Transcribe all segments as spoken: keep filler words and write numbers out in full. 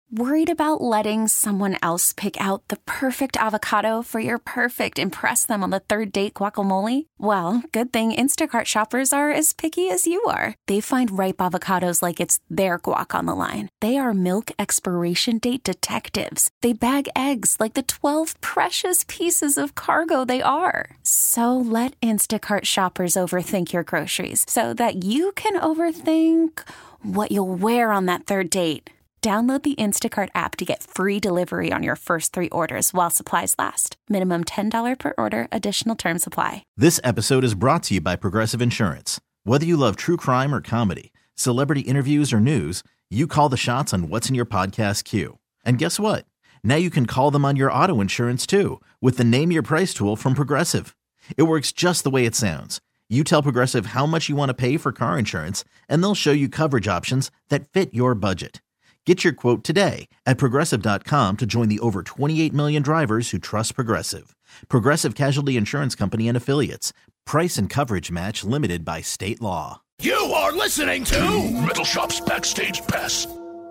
Worried about letting someone else pick out the perfect avocado for your perfect impress them on the third date guacamole? Well, good thing Instacart shoppers are as picky as you are. They find ripe avocados like it's their guac on the line. They are milk expiration date detectives. They bag eggs like the twelve precious pieces of cargo they are. So let Instacart shoppers overthink your groceries so that you can overthink what you'll wear on that third date. Download the Instacart app to get free delivery on your first three orders while supplies last. Minimum ten dollars per order. Additional terms apply. This episode is brought to you by Progressive Insurance. Whether you love true crime or comedy, celebrity interviews or news, you call the shots on what's in your podcast queue. And guess what? Now you can call them on your auto insurance too with the Name Your Price tool from Progressive. It works just the way it sounds. You tell Progressive how much you want to pay for car insurance, and they'll show you coverage options that fit your budget. Get your quote today at Progressive dot com to join the over twenty-eight million drivers who trust Progressive. Progressive Casualty Insurance Company and Affiliates. Price and coverage match limited by state law. You are listening to Metal Shop's Backstage Pass.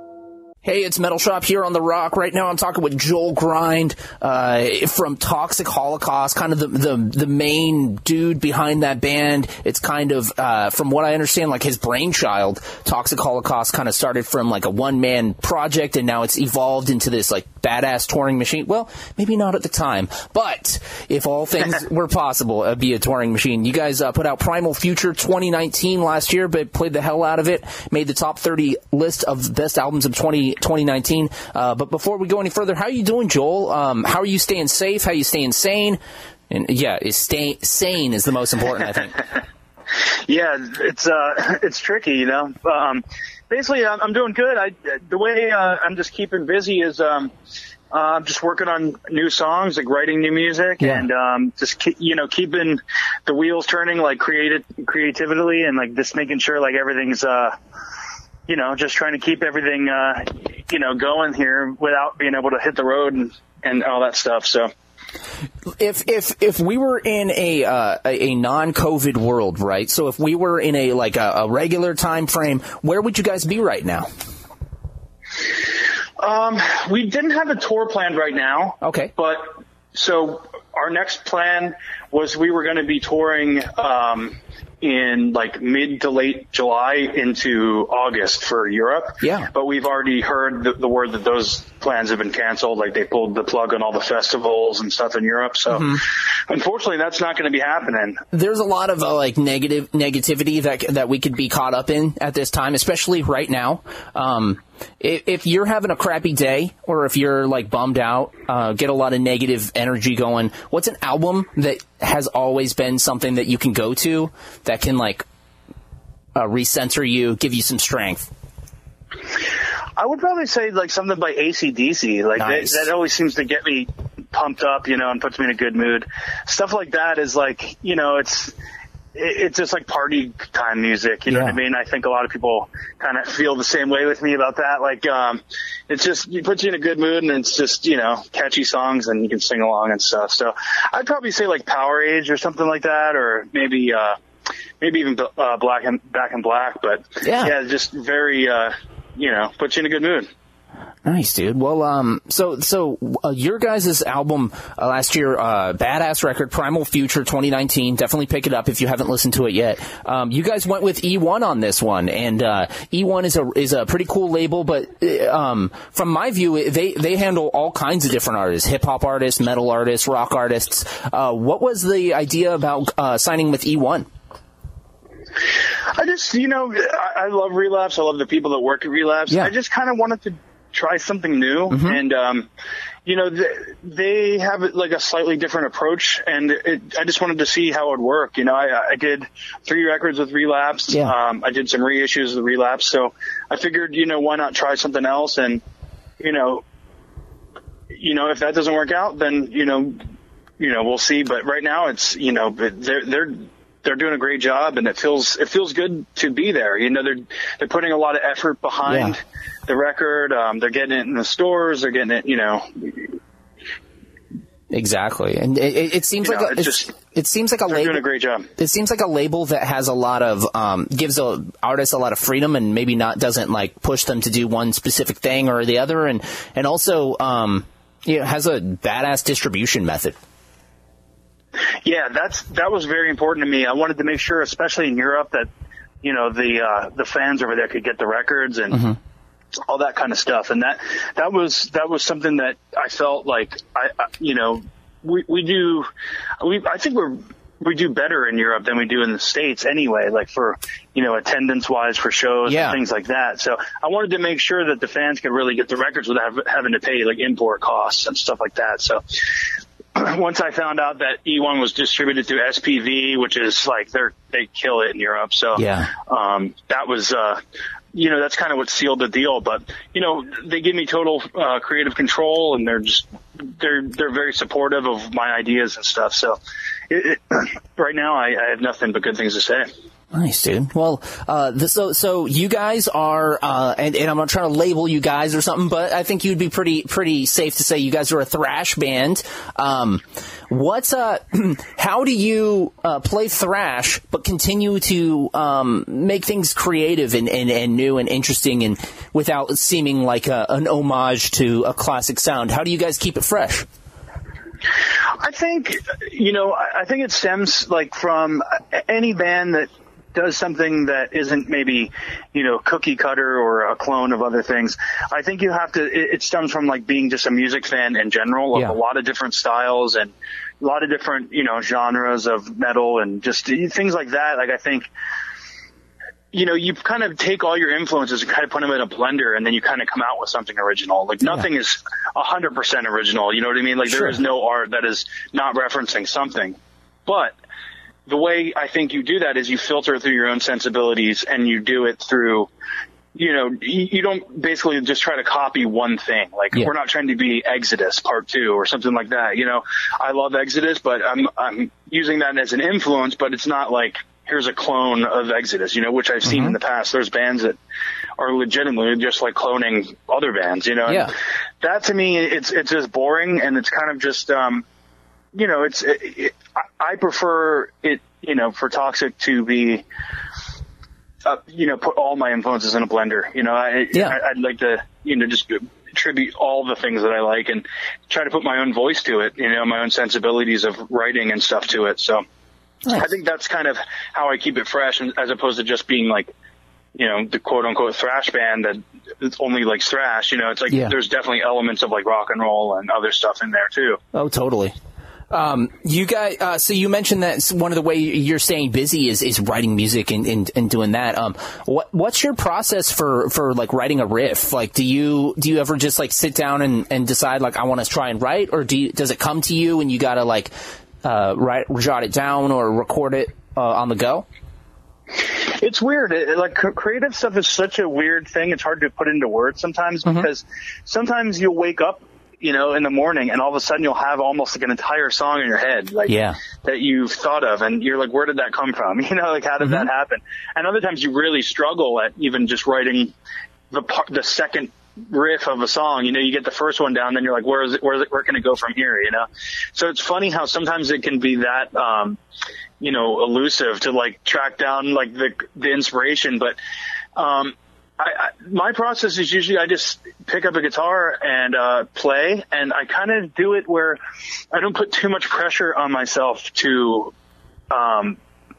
Hey, it's Metal Shop here on The Rock. Right now I'm talking with Joel Grind uh, from Toxic Holocaust, kind of the, the the main dude behind that band. It's kind of, uh, from what I understand, like his brainchild. Toxic Holocaust kind of started from like a one-man project, and now it's evolved into this like badass touring machine. Well, maybe not at the time, but if all things were possible, it'd be a touring machine. You guys uh, put out Primal Future twenty nineteen last year, but played the hell out of it. Made the top thirty list of best albums of twenty nineteen. Uh, but before we go any further, how are you doing, Joel? Um, how are you staying safe? How are you staying sane? And yeah, is stay sane is the most important, I think. Yeah, it's uh, it's tricky, you know. Um, basically, I'm, I'm doing good. I the way uh, I'm just keeping busy is um, uh, I'm just working on new songs, like writing new music, yeah. and um, just keep, you know keeping the wheels turning, like creative creatively, and like just making sure like everything's uh, you know, just trying to keep everything uh, you know going here without being able to hit the road and, and all that stuff. So. If if if we were in a uh, a non-COVID world, right? So if we were in a like a, a regular time frame, where would you guys be right now? Um, we didn't have a tour planned right now. Okay. But so our next plan was we were going to be touring um, in like mid to late July into August for Europe. Yeah. But we've already heard the, the word that those plans have been canceled. Like they pulled the plug on all the festivals and stuff in Europe. So mm-hmm. unfortunately, that's not going to be happening. There's a lot of uh, like negative negativity that that we could be caught up in at this time, especially right now. Um, if, if you're having a crappy day or if you're like bummed out, uh, get a lot of negative energy going. What's an album that has always been something that you can go to that can like uh, recenter you, give you some strength? I would probably say like something by A C D C. Like nice. that, that always seems to get me pumped up, you know, and puts me in a good mood. Stuff like that is like, you know, it's it's just like party time music. You know yeah. what I mean? I think a lot of people kind of feel the same way with me about that. Like, um, it's just, it puts you in a good mood and it's just, you know, catchy songs and you can sing along and stuff. So I'd probably say like Power Age or something like that, or maybe, uh, maybe even, uh, Black and Back in Black, but yeah, yeah just very, uh, you know, puts you in a good mood. Nice, dude. Well, um, so so uh, your guys' album uh, last year, uh, badass record, Primal Future twenty nineteen. Definitely pick it up if you haven't listened to it yet. Um, you guys went with E one on this one, and uh, E one is a is a pretty cool label. But uh, um, from my view, they they handle all kinds of different artists: hip hop artists, metal artists, rock artists. Uh, what was the idea about uh, signing with E one? I just, you know, I, I love Relapse. I love the people that work at Relapse. Yeah. I just kind of wanted to try something new. Mm-hmm. And, um, you know, th- they have like a slightly different approach. And it, I just wanted to see how it would work. You know, I, I did three records with Relapse. Yeah. Um, I did some reissues with Relapse. So I figured, you know, why not try something else? And, you know, you know, if that doesn't work out, then, you know, you know, we'll see. But right now it's, you know, they're, they're, they're doing a great job, and it feels it feels good to be there. You know, they're they're putting a lot of effort behind yeah. the record. Um, they're getting it in the stores. They're getting it, you know. Exactly, and it, it seems you like know, a, it's it's, just It seems like a They're label. doing a great job. It seems like a label that has a lot of um, gives a artists a lot of freedom and maybe not doesn't like push them to do one specific thing or the other, and and also um, you know, has a badass distribution method. Yeah, that's that was very important to me. I wanted to make sure, especially in Europe, that you know the uh, the fans over there could get the records and. Mm-hmm. all that kind of stuff. And that, that was, that was something that I felt like I, I you know, we, we do, we, I think we're, we do better in Europe than we do in the States anyway, like for, you know, attendance wise for shows yeah. and things like that. So I wanted to make sure that the fans could really get the records without having to pay like import costs and stuff like that. So once I found out that E one was distributed through S P V, which is like they're, they kill it in Europe. So, yeah. um, that was, uh, you know, that's kind of what sealed the deal. But, you know, they give me total uh, creative control, and they're just they're they're very supportive of my ideas and stuff. So it, it, right now I, I have nothing but good things to say. Nice, dude. Well, uh, the, so, so you guys are, uh, and, and I'm not trying to label you guys or something, but I think you'd be pretty, pretty safe to say you guys are a thrash band. Um, what's, uh, how do you, uh, play thrash, but continue to, um, make things creative and, and, and new and interesting and without seeming like a, an homage to a classic sound? How do you guys keep it fresh? I think, you know, I think it stems like from any band that does something that isn't maybe, you know, cookie cutter or a clone of other things. I think you have to, it, it stems from like being just a music fan in general of yeah. a lot of different styles and a lot of different, you know, genres of metal and just things like that. Like I think, you know, you kind of take all your influences and kind of put them in a blender, and then you kind of come out with something original. Like nothing yeah. is a hundred percent original. You know what I mean? Like sure. there is no art that is not referencing something, but the way I think you do that is you filter through your own sensibilities, and you do it through, you know, you, you don't basically just try to copy one thing. Like yeah. we're not trying to be Exodus Part Two or something like that. You know, I love Exodus, but I'm I'm using that as an influence, but it's not like here's a clone of Exodus, you know, which I've seen mm-hmm. in the past. There's bands that are legitimately just like cloning other bands, you know. Yeah. And that to me, it's it's just boring, and it's kind of just, um, you know, it's it, it, I prefer it, you know, for Toxic to be, uh, you know, put all my influences in a blender. You know, I, yeah. I I'd like to, you know, just attribute all the things that I like and try to put my own voice to it, you know, my own sensibilities of writing and stuff to it. So. Nice. I think that's kind of how I keep it fresh, as opposed to just being like, you know, the quote unquote thrash band that only likes thrash. You know, it's like yeah. there's definitely elements of like rock and roll and other stuff in there too. Oh, totally. Um, you guys, uh, so you mentioned that one of the way you're staying busy is, is writing music and, and, and doing that. Um, what, what's your process for, for like writing a riff? Like, do you, do you ever just like sit down and, and decide like, I want to try and write, or do you, does it come to you and you gotta like, uh, write, jot it down or record it, uh, on the go? It's weird. It, like creative stuff is such a weird thing. It's hard to put into words sometimes mm-hmm. because sometimes you'll wake up, you know, in the morning, and all of a sudden you'll have almost like an entire song in your head, like yeah. that you've thought of, and you're like, where did that come from? You know, like how did mm-hmm. that happen? And other times you really struggle at even just writing the part, the second riff of a song. You know, you get the first one down, then you're like, where is it? Where is it? Where can it go from here? You know, so it's funny how sometimes it can be that, um, you know, elusive to like track down like the the inspiration, but um. I, I, my process is usually I just pick up a guitar and uh, play, and I kind of do it where I don't put too much pressure on myself to. Um,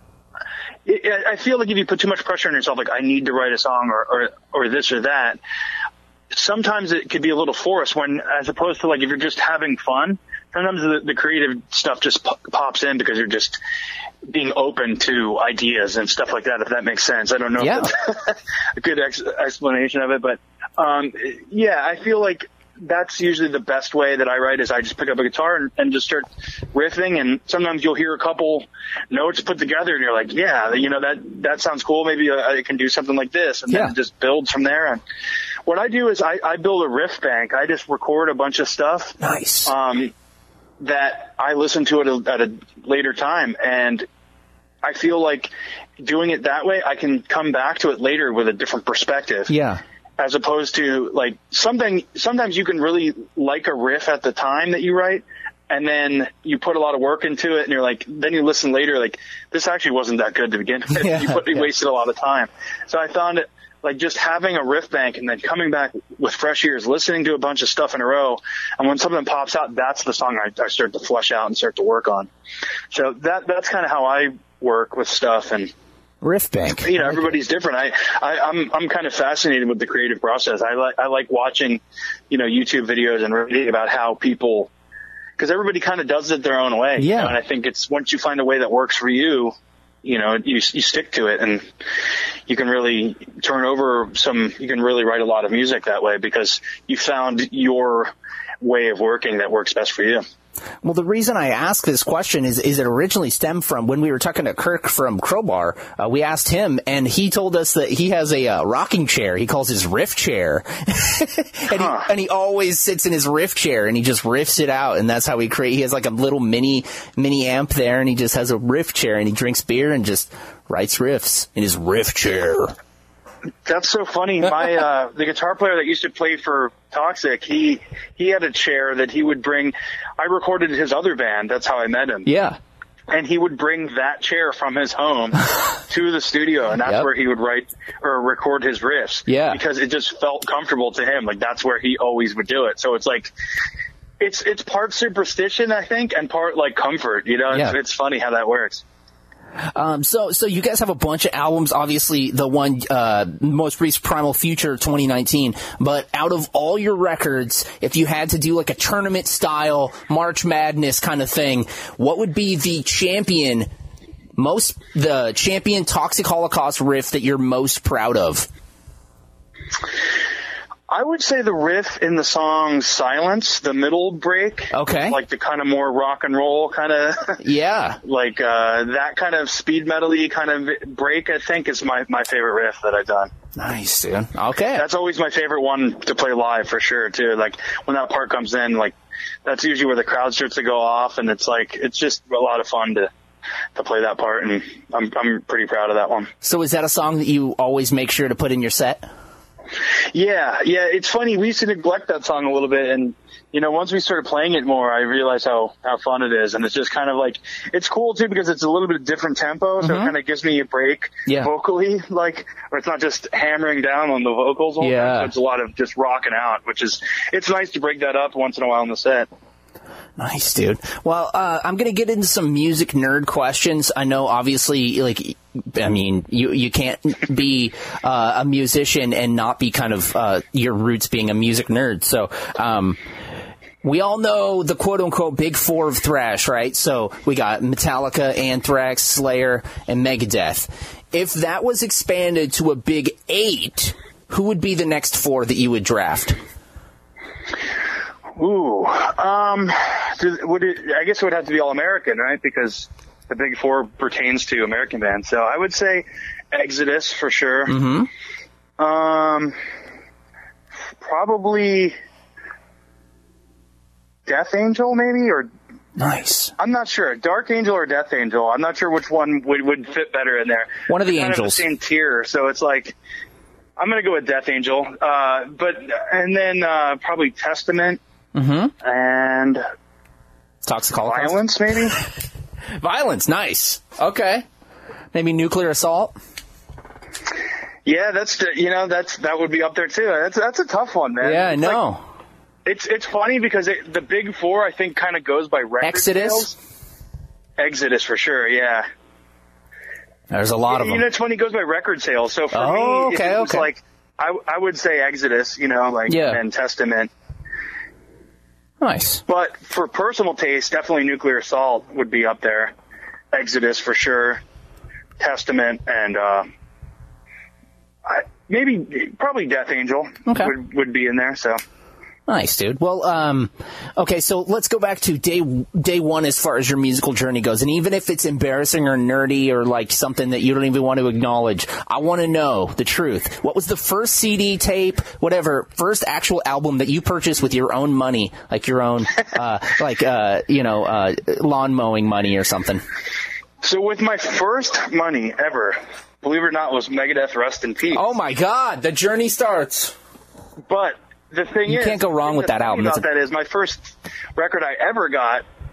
it, I feel like if you put too much pressure on yourself, like I need to write a song or, or or this or that, sometimes it could be a little forced. When as opposed to like if you're just having fun, sometimes the, the creative stuff just po- pops in because you're just being open to ideas and stuff like that, if that makes sense. I don't know yeah. if that's a good ex- explanation of it, but um, yeah, I feel like that's usually the best way that I write is I just pick up a guitar and, and just start riffing, and sometimes you'll hear a couple notes put together and you're like, yeah, you know, that, that sounds cool. Maybe I, I can do something like this, and yeah. then it just builds from there. And what I do is I, I build a riff bank. I just record a bunch of stuff. Nice. Um, that I listen to it at a, at a later time, and I feel like doing it that way, I can come back to it later with a different perspective. Yeah. As opposed to like something, sometimes you can really like a riff at the time that you write, and then you put a lot of work into it, and you're like, then you listen later, like, this actually wasn't that good to begin with. Yeah, you, put, you yeah. wasted a lot of time. So I found it, like, just having a riff bank and then coming back with fresh ears, listening to a bunch of stuff in a row, and when something pops out, that's the song I, I start to flesh out and start to work on. So that that's kind of how I work with stuff. And riff bank. You know, everybody's different. I, I I'm I'm kind of fascinated with the creative process. I like I like watching, you know, YouTube videos and reading about how people, because everybody kind of does it their own way. Yeah. You know, and I think it's once you find a way that works for you, you know, you you stick to it, and you can really turn over some. You can really write a lot of music that way because you found your way of working that works best for you. Well, the reason I ask this question is, is it originally stemmed from when we were talking to Kirk from Crowbar. Uh, we asked him, and he told us that he has a uh, rocking chair. He calls his riff chair, and, huh. he, and he always sits in his riff chair, and he just riffs it out, and that's how he create. He has like a little mini mini amp there, and he just has a riff chair, and he drinks beer and just writes riffs in his riff chair. That's so funny. My uh, the guitar player that used to play for Toxic, he he had a chair that he would bring. I recorded his other band. That's how I met him. Yeah. And he would bring that chair from his home to the studio, and that's Yep. where he would write or record his riffs. Yeah. Because it just felt comfortable to him. Like, that's where he always would do it. So it's like, it's it's part superstition, I think, and part like comfort. You know, Yeah. it's, it's funny how that works. Um, so, so you guys have a bunch of albums, obviously the one, uh, most recent Primal Future twenty nineteen, but out of all your records, if you had to do like a tournament style March Madness kind of thing, what would be the champion, most, the champion Toxic Holocaust riff that you're most proud of? I would say the riff in the song Silence, the middle break. Okay. Like the kind of more rock and roll kind of. Yeah. Like uh, that kind of speed metal-y kind of break, I think, is my, my favorite riff that I've done. Nice, dude. Okay. That's always my favorite one to play live for sure, too. Like when that part comes in, like that's usually where the crowd starts to go off, and it's like it's just a lot of fun to to play that part, and I'm I'm pretty proud of that one. So is that a song that you always make sure to put in your set? Yeah, yeah. It's funny. We used to neglect that song a little bit, and you know, once we started playing it more, I realized how how fun it is, and it's just kind of like it's cool too because it's a little bit different tempo, so Mm-hmm. it kind of gives me a break Yeah. vocally, like, or it's not just hammering down on the vocals all the Yeah. time. So it's a lot of just rocking out, which is it's nice to break that up once in a while in the set. Nice, dude. Well, uh, I'm going to get into some music nerd questions. I know, obviously, like, I mean, you you can't be uh, a musician and not be kind of uh, your roots being a music nerd. So, um, we all know the quote-unquote big four of thrash, right? So we got Metallica, Anthrax, Slayer, and Megadeth. If that was expanded to a big eight, who would be the next four that you would draft? Ooh, um, would it, I guess it would have to be all American, right? Because the Big Four pertains to American bands. So I would say Exodus for sure. Mm-hmm. Um, probably Death Angel, maybe, or Nice. I'm not sure. Dark Angel or Death Angel. I'm not sure which one would, would fit better in there. One of the They're kind angels. Of the same tier, so it's like I'm gonna go with Death Angel. Uh, but and then uh, probably Testament. Mm-hmm. And Toxic Holocaust? Violence, maybe? Violence, nice. Okay. Maybe Nuclear Assault? Yeah, that's the, you know that's that would be up there too. That's that's a tough one, man. Yeah, I It's know. like, it's it's funny because it, the Big Four I think kind of goes by record Exodus? sales. Exodus for sure. Yeah. There's a lot of You them. know, it's funny. It goes by record sales. So for Oh, me, if okay, it was okay. like I I would say Exodus. You know, like Yeah. and Testament. Nice. But for personal taste, definitely Nuclear Assault would be up there. Exodus for sure. Testament and uh, I, maybe probably Death Angel Okay. would would be in there. So. Nice, dude. Well, um, okay, so let's go back to day day one as far as your musical journey goes. And even if it's embarrassing or nerdy or like something that you don't even want to acknowledge, I want to know the truth. What was the first C D, tape, whatever, first actual album that you purchased with your own money, like your own, uh, like, uh, you know, uh, lawn mowing money or something? So with my first money ever, believe it or not, was Megadeth Rust in Peace. Oh my God, the journey starts. But the thing You is, can't go wrong the with that thing album. About It's a- that is my first record I ever got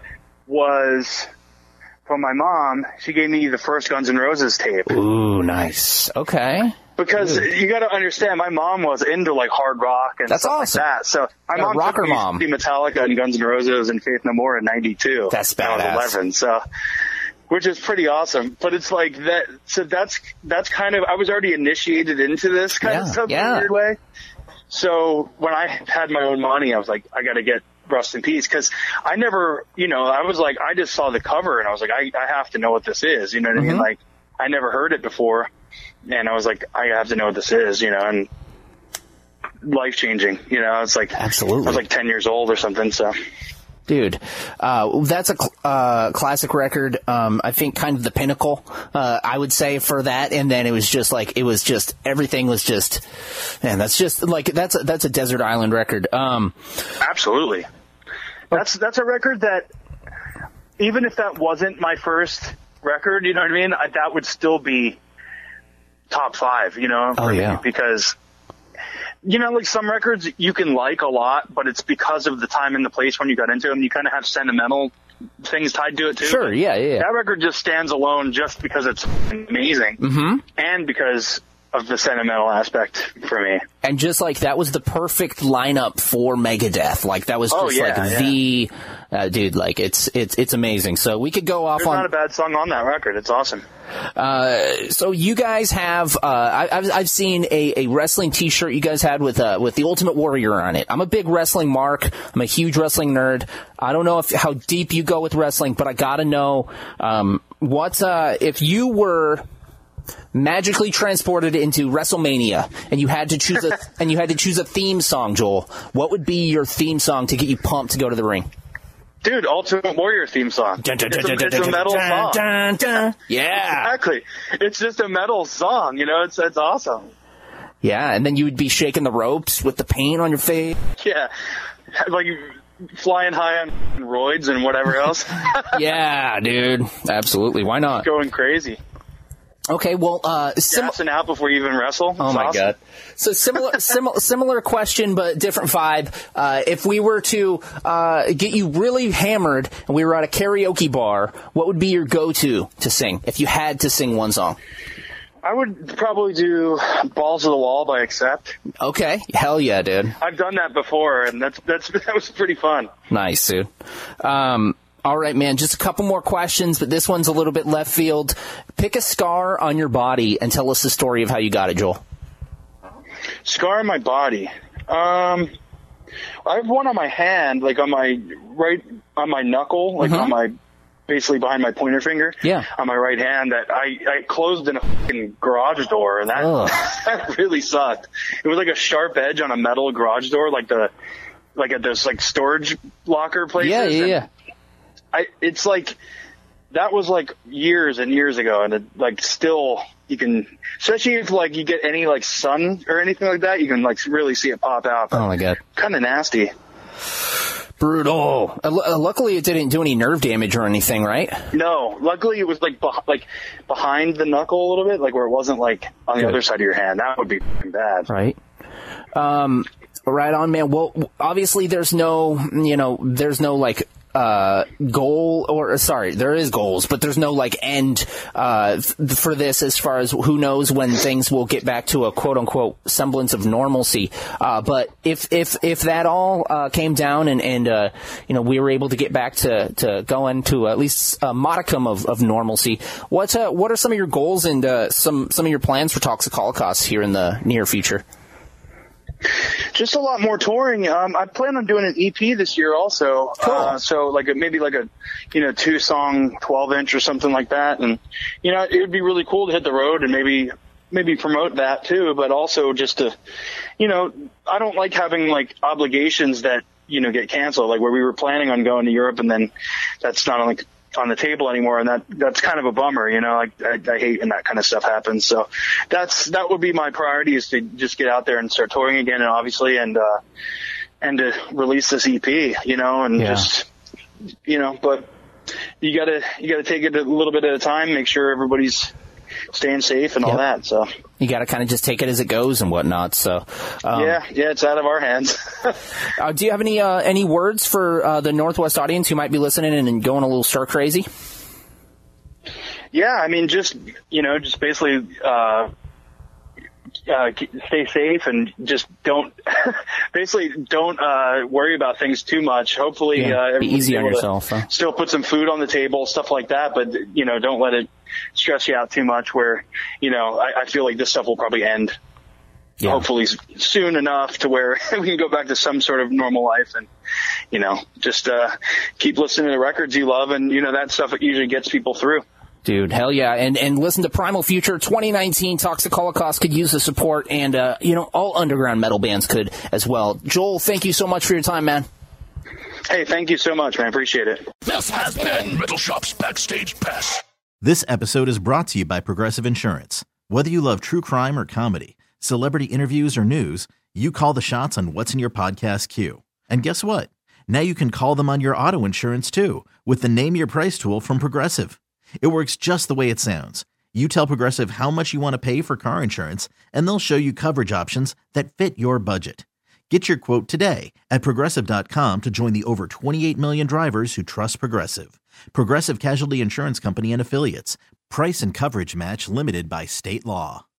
was from my mom. She gave me the first Guns N' Roses tape. Ooh, nice. Okay. Because Ooh. you got to understand, my mom was into like hard rock and That's stuff awesome. like that. So my Got mom rocker took me mom. to see Metallica and Guns N' Roses and Faith No More in ninety-two. That's badass. I was eleven, so which is pretty awesome. But it's like that. So that's that's kind of I was already initiated into this kind yeah, of stuff yeah. in a weird way. So when I had my own money, I was like, I got to get Rust in Peace, because I never, you know, I was like, I just saw the cover and I was like, I, I have to know what this is. You know what mm-hmm. I mean? Like, I never heard it before. And I was like, I have to know what this is, you know, and life changing, you know, it's like, absolutely. I was like ten years old or something. So, dude, uh, that's a cl- uh, classic record. Um, I think kind of the pinnacle, uh, I would say, for that. And then it was just like, it was just, everything was just, man, that's just like, that's a, that's a desert island record. Um, absolutely. That's, that's a record that, even if that wasn't my first record, you know what I mean? I, that would still be top five, you know? Oh, yeah. Because, you know, like some records you can like a lot, but it's because of the time and the place when you got into them. You kind of have sentimental things tied to it, too. Sure, yeah, yeah. That record just stands alone just because it's amazing. Mm-hmm. And because of the sentimental aspect for me. And just like that was the perfect lineup for Megadeth. Like that was just oh, yeah, like yeah. the uh, dude. Like it's it's it's amazing. So we could go off There's on not a bad song on that record. It's awesome. Uh, so you guys have uh, I, I've I've seen a, a wrestling T-shirt you guys had with uh with the Ultimate Warrior on it. I'm a big wrestling mark. I'm a huge wrestling nerd. I don't know if how deep you go with wrestling, but I gotta know um what uh if you were magically transported into WrestleMania and you had to choose a and you had to choose a theme song, Joel, what would be your theme song to get you pumped to go to the ring? Dude, Ultimate Warrior theme song. It's a, it's a metal song. Yeah. Exactly. It's just a metal song, you know, it's it's awesome. Yeah, and then you would be shaking the ropes with the paint on your face. Yeah. Like flying high on roids and whatever else. Yeah, dude. Absolutely. Why not? Going crazy. Okay, well, uh, sim- gassing out before you even wrestle. Oh my awesome. God! So similar, similar, similar question, but different vibe. Uh, if we were to uh, get you really hammered and we were at a karaoke bar, what would be your go-to to sing if you had to sing one song? I would probably do "Balls to the Wall" by Accept. Okay, hell yeah, dude! I've done that before, and that's that's that was pretty fun. Nice, dude. Um, All right, man, just a couple more questions, but this one's a little bit left field. Pick a scar on your body and tell us the story of how you got it, Joel. Scar on my body. Um, I have one on my hand, like on my right, on my knuckle, like mm-hmm. on my, basically behind my pointer finger. Yeah. On my right hand that I, I closed in a fucking garage door, and that, that really sucked. It was like a sharp edge on a metal garage door, like the, like at those like storage locker places. Yeah, yeah, yeah. I, it's like, that was like years and years ago, and it, like still you can, especially if like you get any like sun or anything like that, you can like really see it pop out. Oh my God. Kind of nasty. Brutal. Uh, l- luckily it didn't do any nerve damage or anything, right? No, luckily it was like beh- like behind the knuckle a little bit, like where it wasn't like on the Good. Other side of your hand. That would be bad. Right. Um, right on, man. Well, obviously there's no, you know, there's no like, uh, goal or sorry, there is goals, but there's no like end, uh, f- for this as far as who knows when things will get back to a quote unquote semblance of normalcy. Uh, but if, if, if that all, uh, came down and, and, uh, you know, we were able to get back to, to going to at least a modicum of, of normalcy, what, uh, what are some of your goals and, uh, some, some of your plans for Toxic Holocaust here in the near future? Just a lot more touring. Um, I plan on doing an E P this year also. Cool. Uh, so like a, maybe like a, you know, two song, twelve inch or something like that. And, you know, it would be really cool to hit the road and maybe, maybe promote that too, but also just to, you know, I don't like having like obligations that, you know, get canceled, like where we were planning on going to Europe and then that's not like on the table anymore, and that that's kind of a bummer, you know. Like I, I hate when that kind of stuff happens. So that's that would be my priority, is to just get out there and start touring again, and obviously and uh and to release this E P, you know, and yeah. just you know, but you gotta you gotta take it a little bit at a time, make sure everybody's staying safe and yep. all that. So you got to kind of just take it as it goes and whatnot. So um, yeah, yeah, it's out of our hands. uh, do you have any uh, any words for uh, the Northwest audience who might be listening and going a little stir crazy? Yeah, I mean, just you know, just basically. Uh, Uh, stay safe and just don't basically don't uh, worry about things too much. Hopefully, yeah, uh, be easy on yourself. Huh? Still put some food on the table, stuff like that. But you know, don't let it stress you out too much. Where you know, I, I feel like this stuff will probably end. Yeah. Hopefully soon enough to where we can go back to some sort of normal life and, you know, just uh, keep listening to the records you love. And, you know, that stuff usually gets people through. Dude, hell yeah. And and listen to Primal Future twenty nineteen. Toxic Holocaust could use the support, and, uh, you know, all underground metal bands could as well. Joel, thank you so much for your time, man. Hey, thank you so much, man. Appreciate it. This has been Metal Shop's Backstage Pass. This episode is brought to you by Progressive Insurance. Whether you love true crime or comedy, celebrity interviews or news, you call the shots on what's in your podcast queue. And guess what? Now you can call them on your auto insurance, too, with the Name Your Price tool from Progressive. It works just the way it sounds. You tell Progressive how much you want to pay for car insurance, and they'll show you coverage options that fit your budget. Get your quote today at Progressive dot com to join the over twenty-eight million drivers who trust Progressive. Progressive Casualty Insurance Company and Affiliates. Price and coverage match limited by state law.